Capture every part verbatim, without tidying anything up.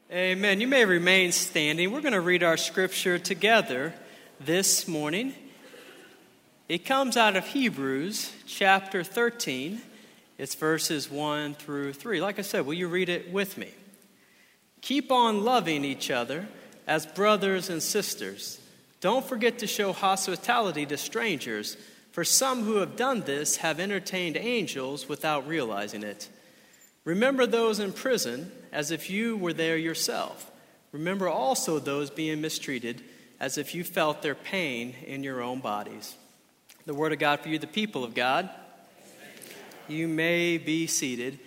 Amen. You may remain standing. We're going to read our scripture together this morning. It comes out of Hebrews chapter thirteen. It's verses one through three. Like I said, will you read it with me? Keep on loving each other as brothers and sisters. Don't forget to show hospitality to strangers, for some who have done this have entertained angels without realizing it. Remember those in prison as if you were there yourself. Remember also those being mistreated as if you felt their pain in your own bodies. The word of God for you, the people of God. You may be seated.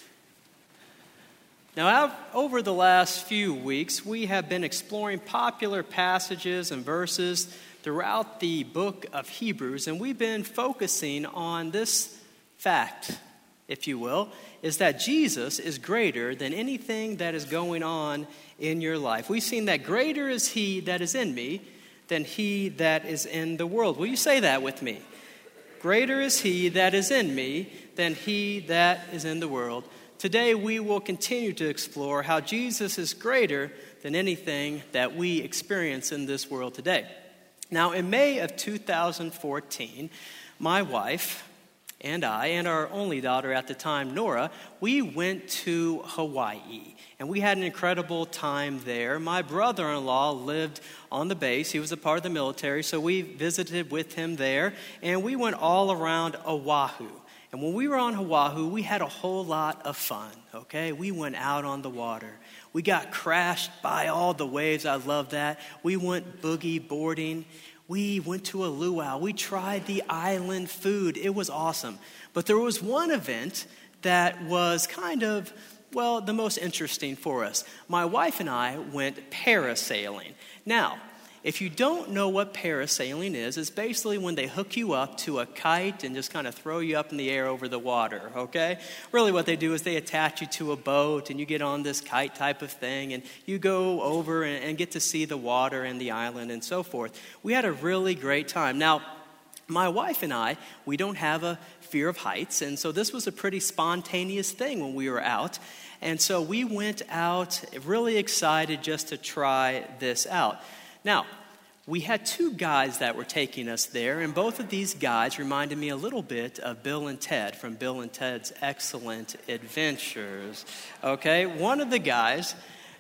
Now, over the last few weeks, we have been exploring popular passages and verses throughout the book of Hebrews, and we've been focusing on this fact, if you will, is that Jesus is greater than anything that is going on in your life. We've seen that greater is he that is in me than he that is in the world. Will you say that with me? Greater is he that is in me than he that is in the world. Today we will continue to explore how Jesus is greater than anything that we experience in this world today. Now, in May of two thousand fourteen, my wife and I, and our only daughter at the time, Nora, we went to Hawaii, and we had an incredible time there. My brother-in-law lived on the base. He was a part of the military, so we visited with him there, and we went all around Oahu. And when we were on Oahu, we had a whole lot of fun, okay? We went out on the water. We got crashed by all the waves. I love that. We went boogie boarding. We went to a luau. We tried the island food. It was awesome. But there was one event that was kind of, well, the most interesting for us. My wife and I went parasailing. Now, if you don't know what parasailing is, it's basically when they hook you up to a kite and just kind of throw you up in the air over the water, okay? Really what they do is they attach you to a boat and you get on this kite type of thing and you go over and, and get to see the water and the island and so forth. We had a really great time. Now, my wife and I, we don't have a fear of heights, and so this was a pretty spontaneous thing when we were out. And so we went out really excited just to try this out. Now, we had two guys that were taking us there, and both of these guys reminded me a little bit of Bill and Ted from Bill and Ted's Excellent Adventures. Okay, one of the guys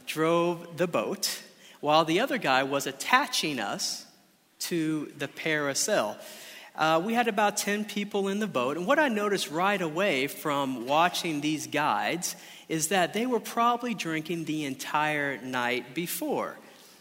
drove the boat, while the other guy was attaching us to the parasail. Uh, we had about ten people in the boat, and what I noticed right away from watching these guides is that they were probably drinking the entire night before.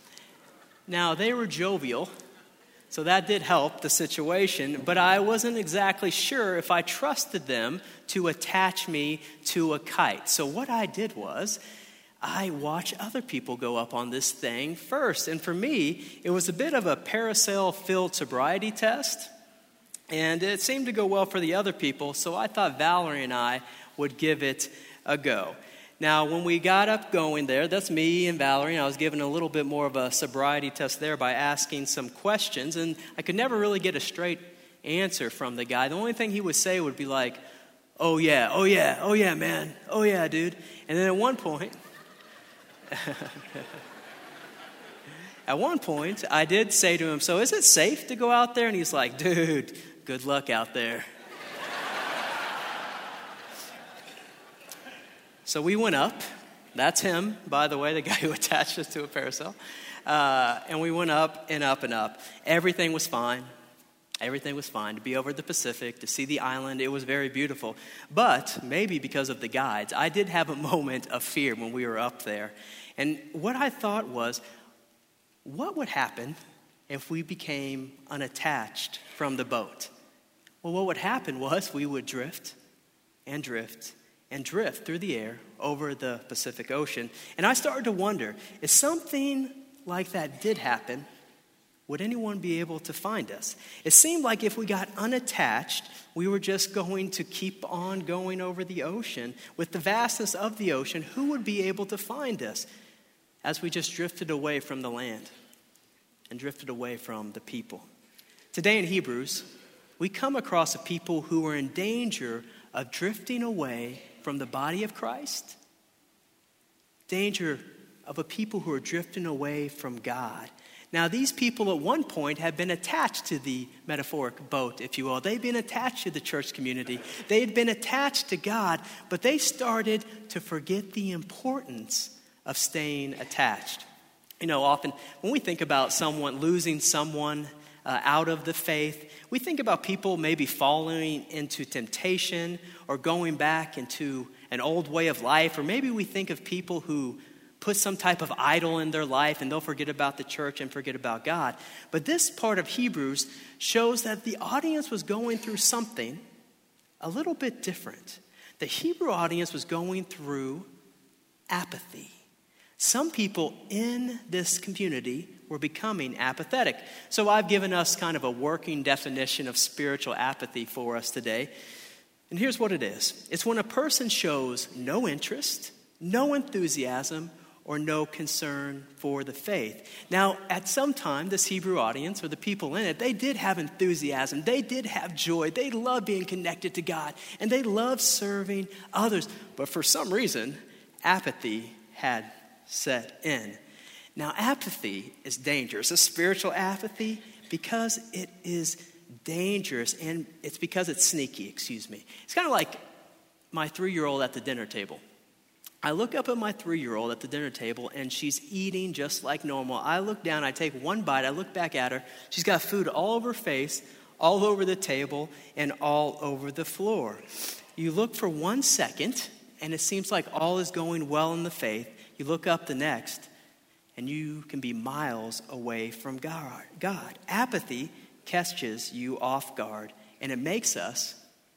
Now, they were jovial, so that did help the situation, but I wasn't exactly sure if I trusted them to attach me to a kite. So what I did was, I watched other people go up on this thing first. And for me, it was a bit of a parasail-filled sobriety test, and it seemed to go well for the other people, so I thought Valerie and I would give it a go. Now, when we got up going there, that's me and Valerie, and I was given a little bit more of a sobriety test there by asking some questions, and I could never really get a straight answer from the guy. The only thing he would say would be like, oh yeah, oh yeah, oh yeah, man, oh yeah, dude. And then at one point, at one point, I did say to him, so is it safe to go out there? And he's like, dude, good luck out there. So we went up. That's him, by the way, the guy who attached us to a parasail. Uh, and we went up and up and up. Everything was fine. Everything was fine. To be over the Pacific, to see the island, it was very beautiful. But maybe because of the guides, I did have a moment of fear when we were up there. And what I thought was, what would happen if we became unattached from the boat? Well, what would happen was we would drift and drift and drift through the air over the Pacific Ocean. And I started to wonder, if something like that did happen, would anyone be able to find us? It seemed like if we got unattached, we were just going to keep on going over the ocean. With the vastness of the ocean, who would be able to find us as we just drifted away from the land and drifted away from the people? Today in Hebrews, we come across a people who are in danger of drifting away from the body of Christ, danger of a people who are drifting away from God. Now, these people at one point had been attached to the metaphoric boat, if you will. They'd been attached to the church community. They had been attached to God, but they started to forget the importance of staying attached. You know, often when we think about someone, losing someone uh, out of the faith, we think about people maybe falling into temptation or going back into an old way of life, or maybe we think of people who put some type of idol in their life and they'll forget about the church and forget about God. But this part of Hebrews shows that the audience was going through something a little bit different. The Hebrew audience was going through apathy. Some people in this community were becoming apathetic. So I've given us kind of a working definition of spiritual apathy for us today. And here's what it is. It's when a person shows no interest, no enthusiasm, or no concern for the faith. Now, at some time, this Hebrew audience, or the people in it, they did have enthusiasm. They did have joy. They loved being connected to God. And they loved serving others. But for some reason, apathy had set in. Now, apathy is dangerous. A spiritual apathy, because it is dangerous, and it's because it's sneaky, excuse me. It's kind of like my three-year-old at the dinner table. I look up at my three-year-old at the dinner table, and she's eating just like normal. I look down, I take one bite, I look back at her. She's got food all over her face, all over the table, and all over the floor. You look for one second, and it seems like all is going well in the faith. You look up the next, and you can be miles away from God. God. Apathy catches you off guard, and it makes us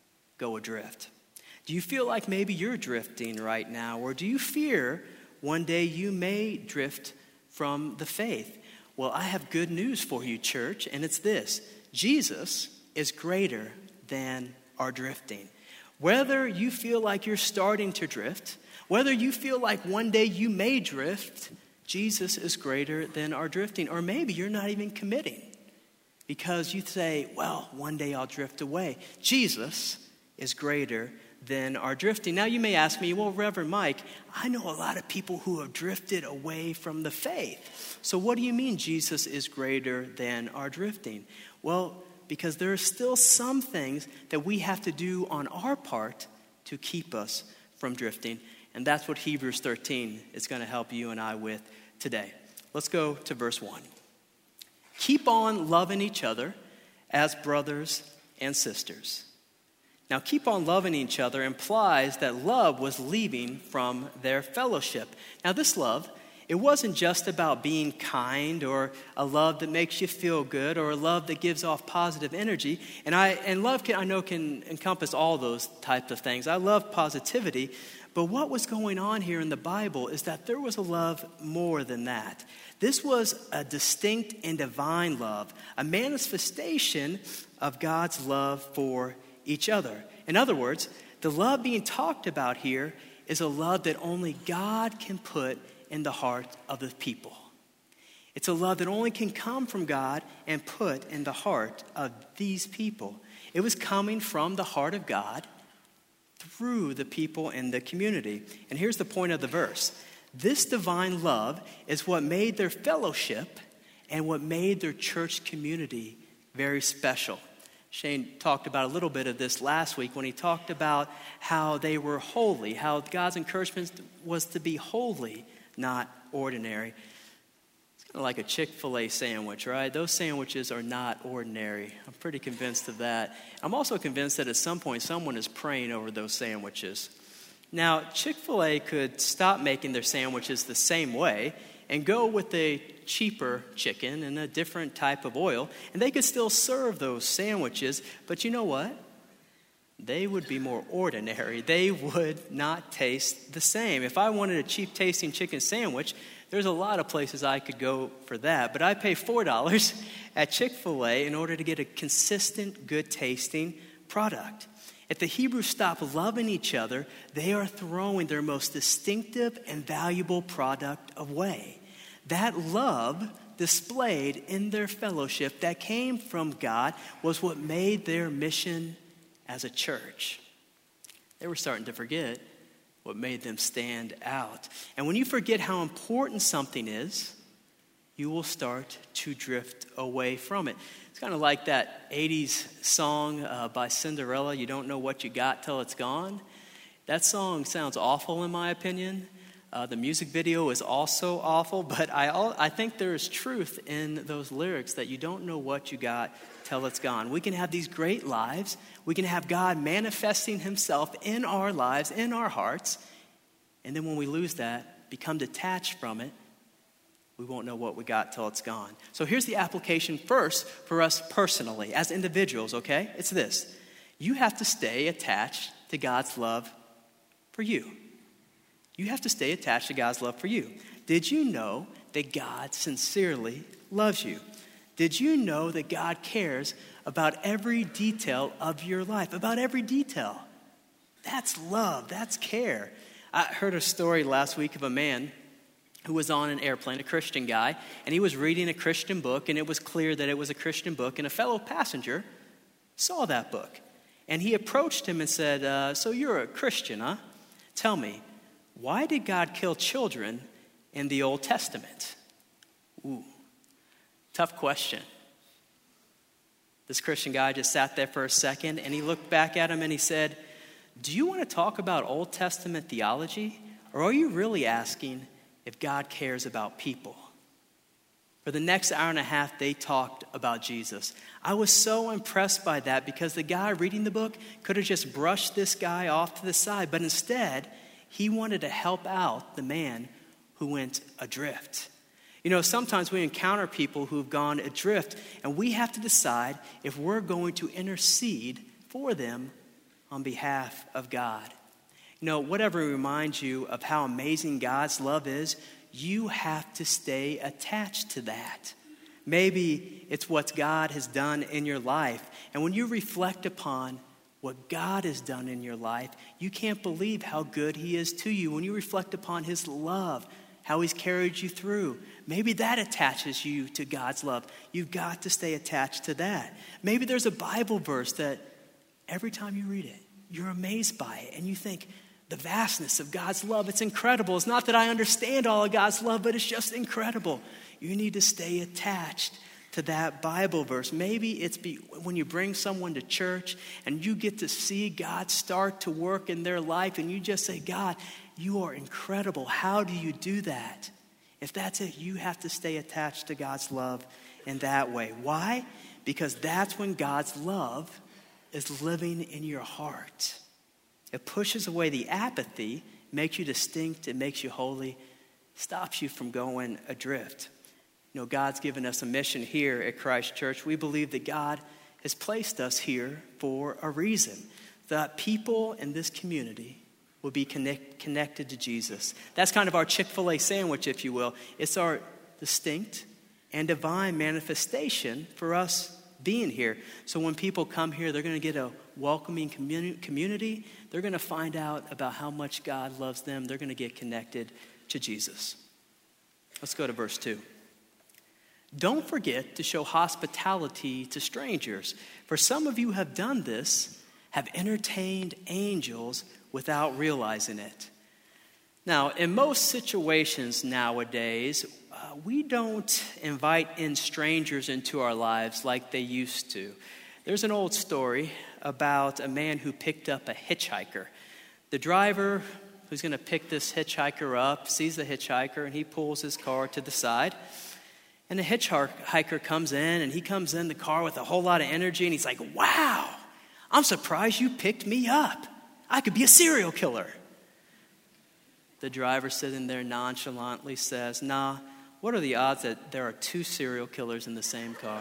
go adrift. Do you feel like maybe you're drifting right now? Or do you fear one day you may drift from the faith? Well, I have good news for you, church, and it's this. Jesus is greater than our drifting. Whether you feel like you're starting to drift, whether you feel like one day you may drift, Jesus is greater than our drifting. Or maybe you're not even committing because you say, well, one day I'll drift away. Jesus is greater than our drifting. Now you may ask me, well, Reverend Mike, I know a lot of people who have drifted away from the faith. So what do you mean Jesus is greater than our drifting? Well, because there are still some things that we have to do on our part to keep us from drifting. And that's what Hebrews thirteen is going to help you and I with today. Let's go to verse one. Keep on loving each other as brothers and sisters. Now, keep on loving each other implies that love was leaving from their fellowship. Now, this love, it wasn't just about being kind or a love that makes you feel good or a love that gives off positive energy. And I and love, can, I know, can encompass all those types of things. I love positivity. But what was going on here in the Bible is that there was a love more than that. This was a distinct and divine love, a manifestation of God's love for each other. In other words, the love being talked about here is a love that only God can put in the heart of the people. It's a love that only can come from God and put in the heart of these people. It was coming from the heart of God through the people in the community. And here's the point of the verse. This divine love is what made their fellowship and what made their church community very special. Shane talked about a little bit of this last week when he talked about how they were holy, how God's encouragement was to be holy, not ordinary. It's kind of like a Chick-fil-A sandwich, right? Those sandwiches are not ordinary. I'm pretty convinced of that. I'm also convinced that at some point someone is praying over those sandwiches. Now, Chick-fil-A could stop making their sandwiches the same way and go with a cheaper chicken and a different type of oil, and they could still serve those sandwiches, but you know what? They would be more ordinary. They would not taste the same. If I wanted a cheap-tasting chicken sandwich, there's a lot of places I could go for that, but I pay four dollars at Chick-fil-A in order to get a consistent, good-tasting product. If the Hebrews stop loving each other, they are throwing their most distinctive and valuable product away. That love displayed in their fellowship that came from God was what made their mission as a church. They were starting to forget what made them stand out. And when you forget how important something is, you will start to drift away from it. It's kind of like that eighties song uh, by Cinderella, You Don't Know What You Got Till It's Gone. That song sounds awful in my opinion. Uh, the music video is also awful, but I all, I think there is truth in those lyrics that you don't know what you got till it's gone. We can have these great lives. We can have God manifesting himself in our lives, in our hearts. And then when we lose that, become detached from it, we won't know what we got till it's gone. So here's the application first for us personally, as individuals, okay? It's this. You have to stay attached to God's love for you. You have to stay attached to God's love for you. Did you know that God sincerely loves you? Did you know that God cares about every detail of your life, about every detail? That's love. That's care. I heard a story last week of a man who was on an airplane, a Christian guy, and he was reading a Christian book, and it was clear that it was a Christian book, and a fellow passenger saw that book. And he approached him and said, uh, so you're a Christian, huh? Tell me, why did God kill children in the Old Testament? Ooh, tough question. This Christian guy just sat there for a second, and he looked back at him and he said, do you want to talk about Old Testament theology, or are you really asking if God cares about people? For the next hour and a half, they talked about Jesus. I was so impressed by that because the guy reading the book could have just brushed this guy off to the side, but instead, he wanted to help out the man who went adrift. You know, sometimes we encounter people who've gone adrift, and we have to decide if we're going to intercede for them on behalf of God. You know, whatever reminds you of how amazing God's love is, you have to stay attached to that. Maybe it's what God has done in your life. And when you reflect upon what God has done in your life, you can't believe how good he is to you. When you reflect upon his love, how he's carried you through, maybe that attaches you to God's love. You've got to stay attached to that. Maybe there's a Bible verse that every time you read it, you're amazed by it. And you think, the vastness of God's love, it's incredible. It's not that I understand all of God's love, but it's just incredible. You need to stay attached to that Bible verse. Maybe it's be, when you bring someone to church and you get to see God start to work in their life and you just say, God, you are incredible. How do you do that? If that's it, you have to stay attached to God's love in that way. Why? Because that's when God's love is living in your heart. It pushes away the apathy, makes you distinct, it makes you holy, stops you from going adrift. You know, God's given us a mission here at Christ Church. We believe that God has placed us here for a reason, that people in this community will be connect, connected to Jesus. That's kind of our Chick-fil-A sandwich, if you will. It's our distinct and divine manifestation for us being here. So when people come here, they're going to get a welcoming communi- community. They're going to find out about how much God loves them. They're going to get connected to Jesus. Let's go to verse two. Don't forget to show hospitality to strangers, for some of you have done this, have entertained angels without realizing it. Now, in most situations nowadays, uh, we don't invite in strangers into our lives like they used to. There's an old story about a man who picked up a hitchhiker. The driver who's going to pick this hitchhiker up sees the hitchhiker and he pulls his car to the side. And the hitchhiker comes in and he comes in the car with a whole lot of energy and he's like, wow, I'm surprised you picked me up. I could be a serial killer. The driver sitting there nonchalantly says, nah, what are the odds that there are two serial killers in the same car?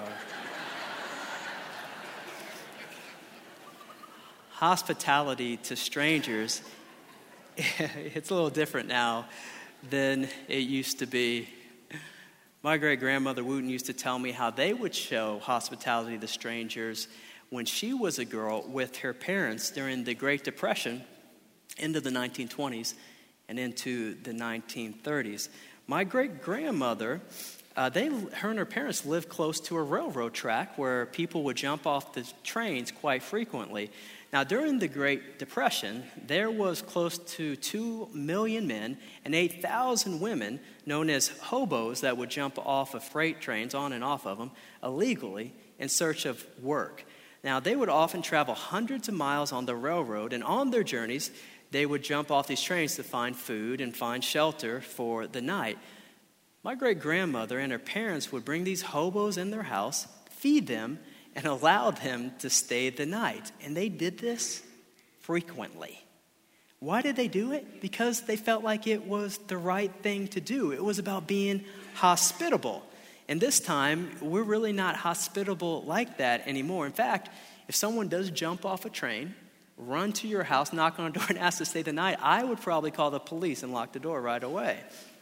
Hospitality to strangers, it's a little different now than it used to be. My great-grandmother Wooten used to tell me how they would show hospitality to strangers when she was a girl with her parents during the Great Depression into the nineteen twenties and into the nineteen thirties. My great-grandmother uh, they, her and her parents lived close to a railroad track where people would jump off the trains quite frequently. Now, during the Great Depression, there was close to two million men and eight thousand women known as hobos that would jump off of freight trains, on and off of them, illegally in search of work. Now, they would often travel hundreds of miles on the railroad, and on their journeys, they would jump off these trains to find food and find shelter for the night. My great-grandmother and her parents would bring these hobos in their house, feed them, and allow them to stay the night. And they did this frequently. Why did they do it? Because they felt like it was the right thing to do. It was about being hospitable. And this time, we're really not hospitable like that anymore. In fact, if someone does jump off a train, run to your house, knock on a door, and ask to stay the night, I would probably call the police and lock the door right away.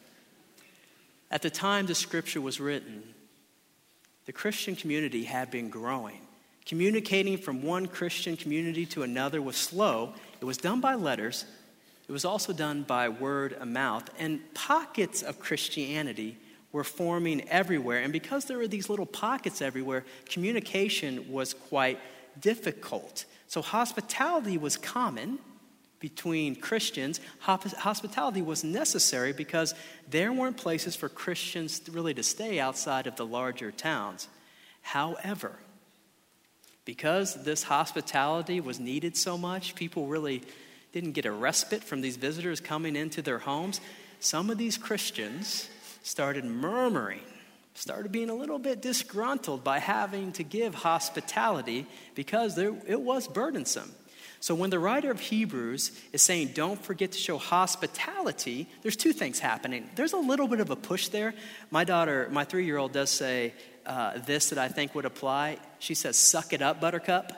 At the time the scripture was written, the Christian community had been growing. Communicating from one Christian community to another was slow. It was done by letters. It was also done by word of mouth. And pockets of Christianity were forming everywhere. And because there were these little pockets everywhere, communication was quite difficult. So hospitality was common between Christians. Hospitality was necessary because there weren't places for Christians to really to stay outside of the larger towns. However, because this hospitality was needed so much, people really didn't get a respite from these visitors coming into their homes. Some of these Christians started murmuring, started being a little bit disgruntled by having to give hospitality because there, it was burdensome. So when the writer of Hebrews is saying, don't forget to show hospitality, there's two things happening. There's a little bit of a push there. My daughter, my three-year-old does say uh, this that I think would apply. She says, suck it up, buttercup.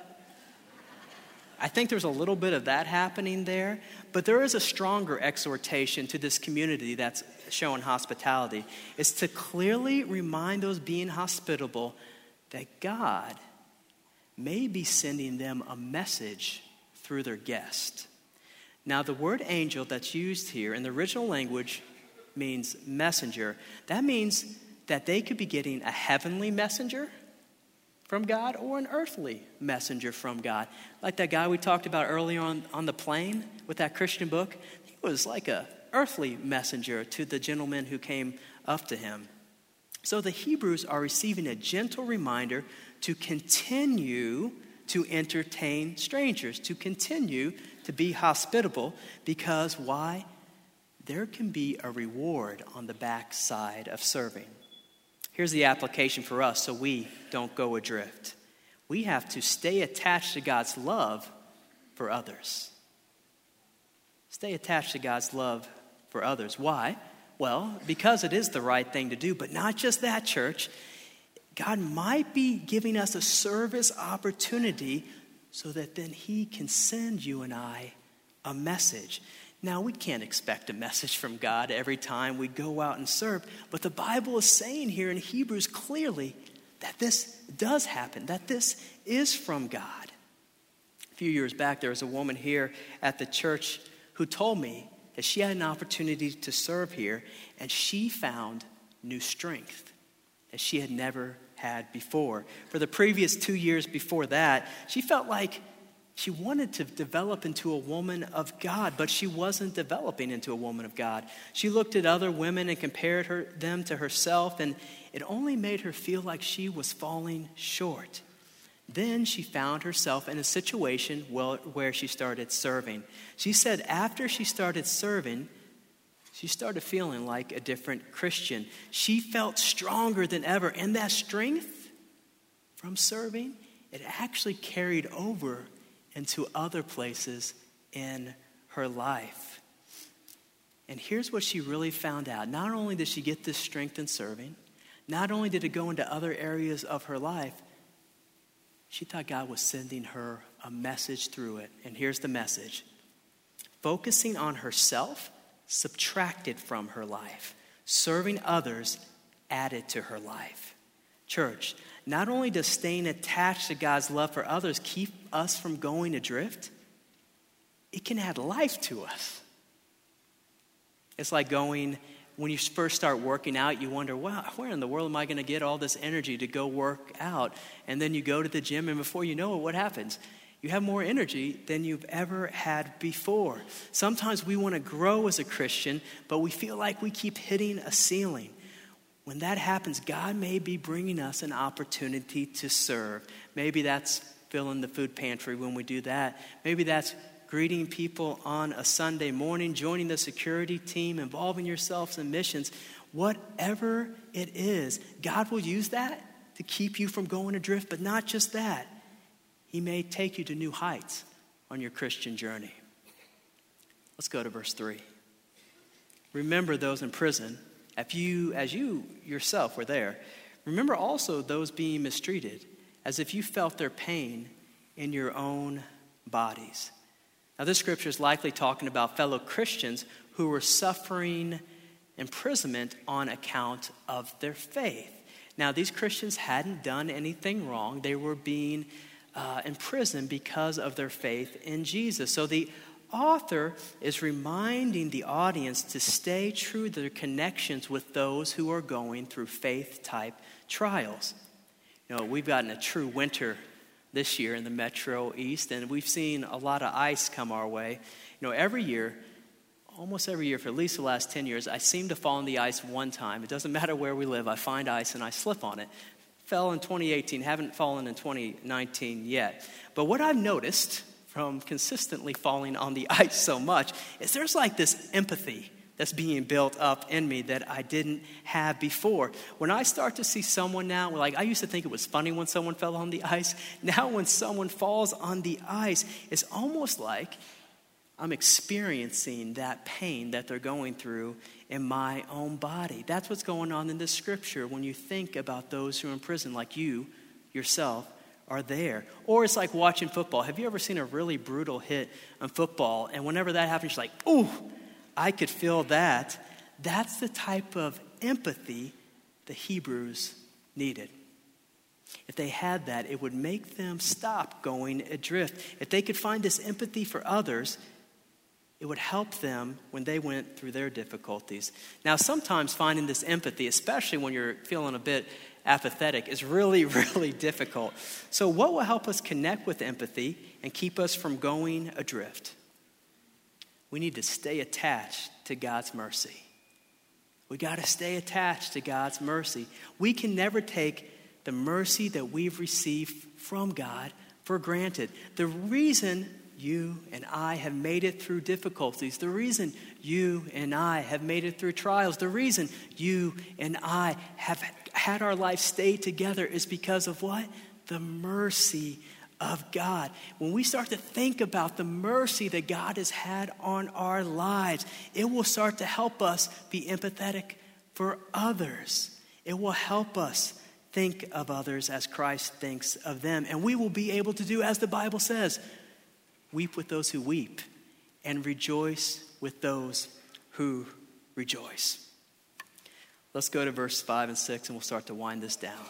I think there's a little bit of that happening there, but there is a stronger exhortation to this community that's showing hospitality. It's to clearly remind those being hospitable that God may be sending them a message through their guest. Now, the word angel that's used here in the original language means messenger. That means that they could be getting a heavenly messenger from God or an earthly messenger from God. Like that guy we talked about earlier on, on the plane with that Christian book. He was like an earthly messenger to the gentleman who came up to him. So the Hebrews are receiving a gentle reminder to continue to entertain strangers, to continue to be hospitable, because why? There can be a reward on the backside of serving. Here's the application for us so we don't go adrift. We have to stay attached to God's love for others. Stay attached to God's love for others. Why? Well, because it is the right thing to do, but not just that, church. God might be giving us a service opportunity so that then he can send you and I a message. Now, we can't expect a message from God every time we go out and serve, but the Bible is saying here in Hebrews clearly that this does happen, that this is from God. A few years back, there was a woman here at the church who told me that she had an opportunity to serve here, and she found new strength that she had never had before. For the previous two years before that, she felt like she wanted to develop into a woman of God, but she wasn't developing into a woman of God. She looked at other women and compared her, them to herself, and it only made her feel like she was falling short. Then she found herself in a situation where she started serving. She said after she started serving, she started feeling like a different Christian. She felt stronger than ever. And that strength from serving, it actually carried over into other places in her life. And here's what she really found out. Not only did she get this strength in serving, not only did it go into other areas of her life, she thought God was sending her a message through it. And here's the message. Focusing on herself subtracted from her life. Serving others added to her life. Church, not only does staying attached to God's love for others keep us from going adrift, it can add life to us. It's like going when you first start working out, you wonder, wow, where in the world am I going to get all this energy to go work out? And then you go to the gym, and before you know it, what happens? You have more energy than you've ever had before. Sometimes we want to grow as a Christian, but we feel like we keep hitting a ceiling. When that happens, God may be bringing us an opportunity to serve. Maybe that's filling the food pantry when we do that. Maybe that's greeting people on a Sunday morning, joining the security team, involving yourselves in missions. Whatever it is, God will use that to keep you from going adrift, but not just that. He may take you to new heights on your Christian journey. Let's go to verse three. Remember those in prison, if you, as you yourself were there. Remember also those being mistreated, as if you felt their pain in your own bodies. Now, this scripture is likely talking about fellow Christians who were suffering imprisonment on account of their faith. Now, these Christians hadn't done anything wrong. They were being uh, imprisoned because of their faith in Jesus. So the author is reminding the audience to stay true to their connections with those who are going through faith-type trials. You know, we've gotten a true winter this year in the Metro East, and we've seen a lot of ice come our way. You know, every year, almost every year for at least the last ten years, I seem to fall on the ice one time. It doesn't matter where we live. I find ice and I slip on it. Fell in twenty eighteen, haven't fallen in twenty nineteen yet. But what I've noticed from consistently falling on the ice so much is there's like this empathy that's being built up in me that I didn't have before. When I start to see someone now, like I used to think it was funny when someone fell on the ice. Now when someone falls on the ice, it's almost like I'm experiencing that pain that they're going through in my own body. That's what's going on in this scripture when you think about those who are in prison, like you yourself are there. Or it's like watching football. Have you ever seen a really brutal hit on football? And whenever that happens, you're like, ooh, I could feel that. That's the type of empathy the Hebrews needed. If they had that, it would make them stop going adrift. If they could find this empathy for others, it would help them when they went through their difficulties. Now, sometimes finding this empathy, especially when you're feeling a bit apathetic, is really, really difficult. So what will help us connect with empathy and keep us from going adrift? We need to stay attached to God's mercy. We got to stay attached to God's mercy. We can never take the mercy that we've received from God for granted. The reason you and I have made it through difficulties, the reason you and I have made it through trials, the reason you and I have had our life stay together is because of what? The mercy of God. When we start to think about the mercy that God has had on our lives, it will start to help us be empathetic for others. It will help us think of others as Christ thinks of them. And we will be able to do as the Bible says, weep with those who weep and rejoice with those who rejoice. Let's go to verse five and six and we'll start to wind this down.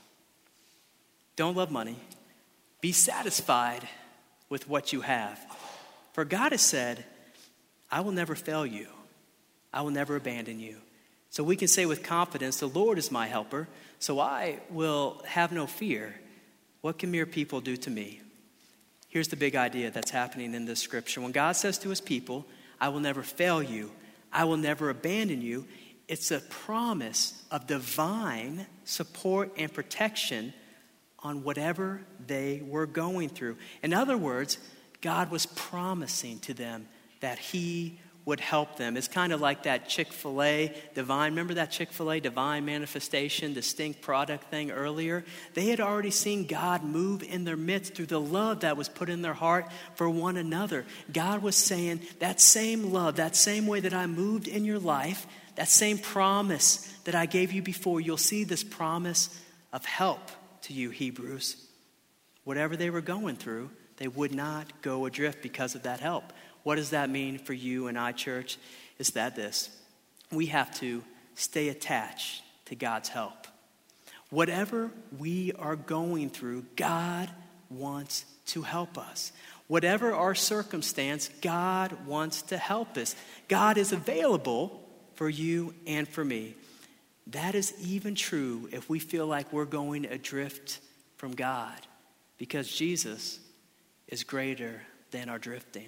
Don't love money. Be satisfied with what you have. For God has said, I will never fail you. I will never abandon you. So we can say with confidence, the Lord is my helper, so I will have no fear. What can mere people do to me? Here's the big idea that's happening in this scripture. When God says to his people, I will never fail you, I will never abandon you, it's a promise of divine support and protection on whatever they were going through. In other words, God was promising to them that he would help them. It's kind of like that Chick-fil-A divine, remember that Chick-fil-A divine manifestation, distinct product thing earlier? They had already seen God move in their midst through the love that was put in their heart for one another. God was saying, that same love, that same way that I moved in your life, that same promise that I gave you before, you'll see this promise of help to you, Hebrews. Whatever they were going through, they would not go adrift because of that help. What does that mean for you and I, church? Is that this: we have to stay attached to God's help. Whatever we are going through, God wants to help us. Whatever our circumstance, God wants to help us. God is available for you and for me. That is even true if we feel like we're going adrift from God, because Jesus is greater than our drifting.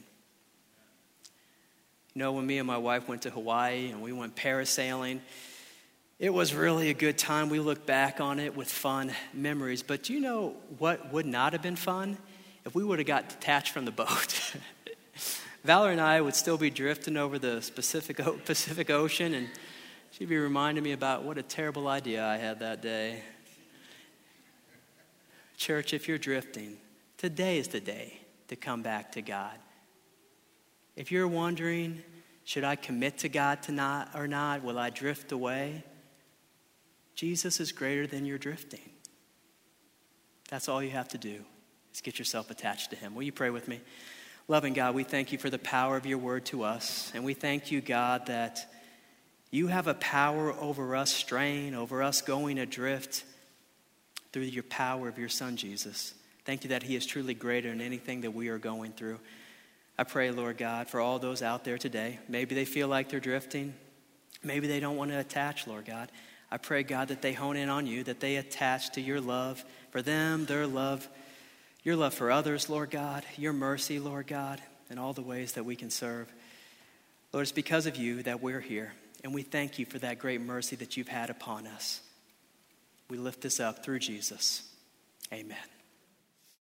You know, when me and my wife went to Hawaii and we went parasailing, it was really a good time. We look back on it with fun memories. But do you know what would not have been fun? If we would have got detached from the boat. Valerie and I would still be drifting over the Pacific, Pacific Ocean, and she'd be reminding me about what a terrible idea I had that day. Church, if you're drifting, today is the day to come back to God. If you're wondering, should I commit to God tonight or not? Will I drift away? Jesus is greater than your drifting. That's all you have to do, is get yourself attached to him. Will you pray with me? Loving God, we thank you for the power of your word to us. And we thank you, God, that you have a power over us straying, over us going adrift through your power of your son, Jesus. Thank you that he is truly greater than anything that we are going through. I pray, Lord God, for all those out there today. Maybe they feel like they're drifting. Maybe they don't want to attach, Lord God. I pray, God, that they hone in on you, that they attach to your love for them, their love, your love for others, Lord God, your mercy, Lord God, and all the ways that we can serve. Lord, it's because of you that we're here, and we thank you for that great mercy that you've had upon us. We lift this up through Jesus. Amen.